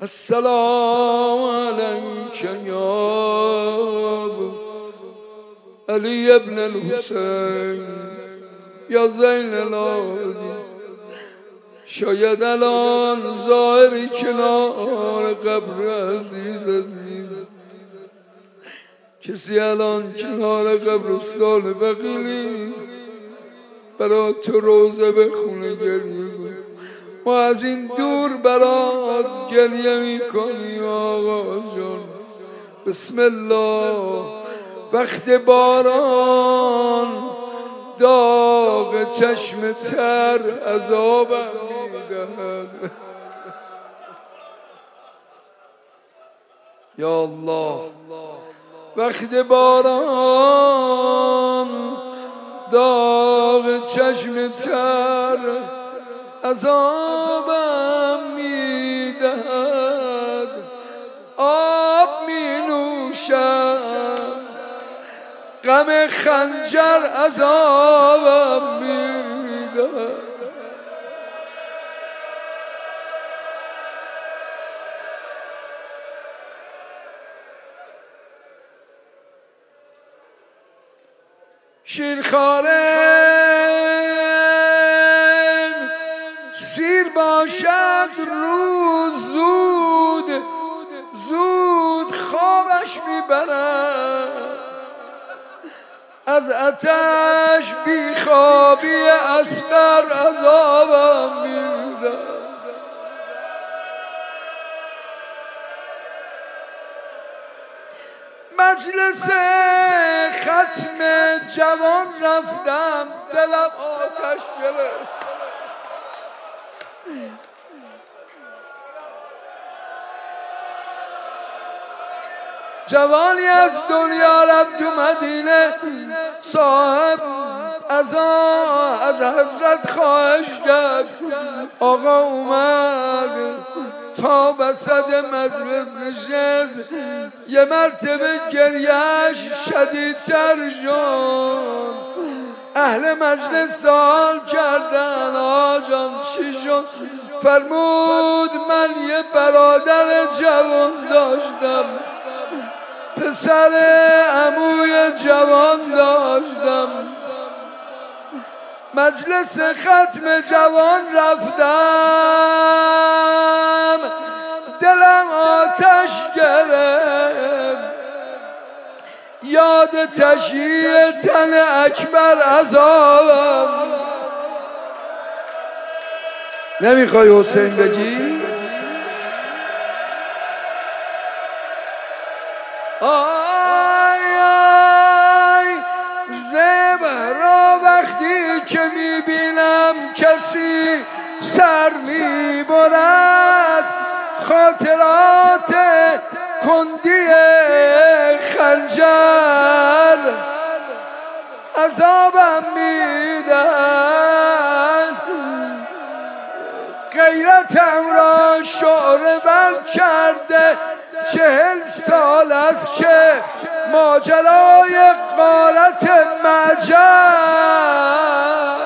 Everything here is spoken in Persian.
السلام علیک یا علی ابن الحسین یا زین العابدین. شاید الان ظاهری کنار قبر عزیز کسی الان کنار قبرستان بقی نیست برای تو روزه بخونه گریه کن. ما از این دور برات گریه میکنیم آقا جان. بسم الله. وقت باران داغ چشم تر عذابم میدهد. یا الله. وقت باران داغ چشم تر عذابم میدهد. آب می نوشم غم خنجر عذابم میدهد. شیرخواره سیر باشد روز زود خوابش میبرد. از آتش بیخوابی اصغر عذابم میدهد. مجلس ختم جوان رفتم دلم آتش گرفت. جوانی از دنیا رفت تو مدینه، صاحب از حضرت خواهش کرد. آقا اومد تا وسط مجلس نشست، یه مرتبه گریهش شدیدتر شد. اهل مجلس سوال کردن آجان چی شد؟ فرمود من یه برادر جوان داشتم، پسر عموی جوان داشتم، مجلس ختم جوان رفتم دلم آتش گرفت. یاد تشییع تن اکبر عذابم. نمیخوای حسین بگی؟ آی زهرا وقتی که میبینم کسی سر میبرد، خاطرات کندی خنجر عذابم میدن. غیرتم را شعره بر کرده، 40 سال است که ماجرای غارت مجر